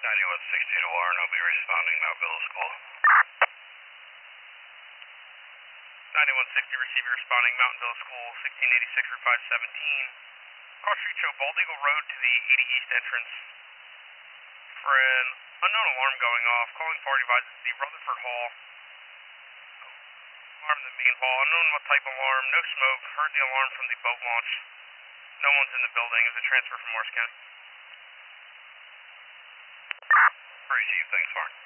9160 to Warren, I'll be responding Mount Middle School. 9160, receive your responding Mountain Middle School, 1686 Route 517. Cross Street show Bald Eagle Road to the 80 East entrance. For an unknown alarm going off, calling party advises the Rutherford Hall. Alarm in the main hall, unknown what type of alarm, no smoke, heard the alarm from the boat launch. No one's in the building, is a transfer from Morris County. Received, thanks, Warren.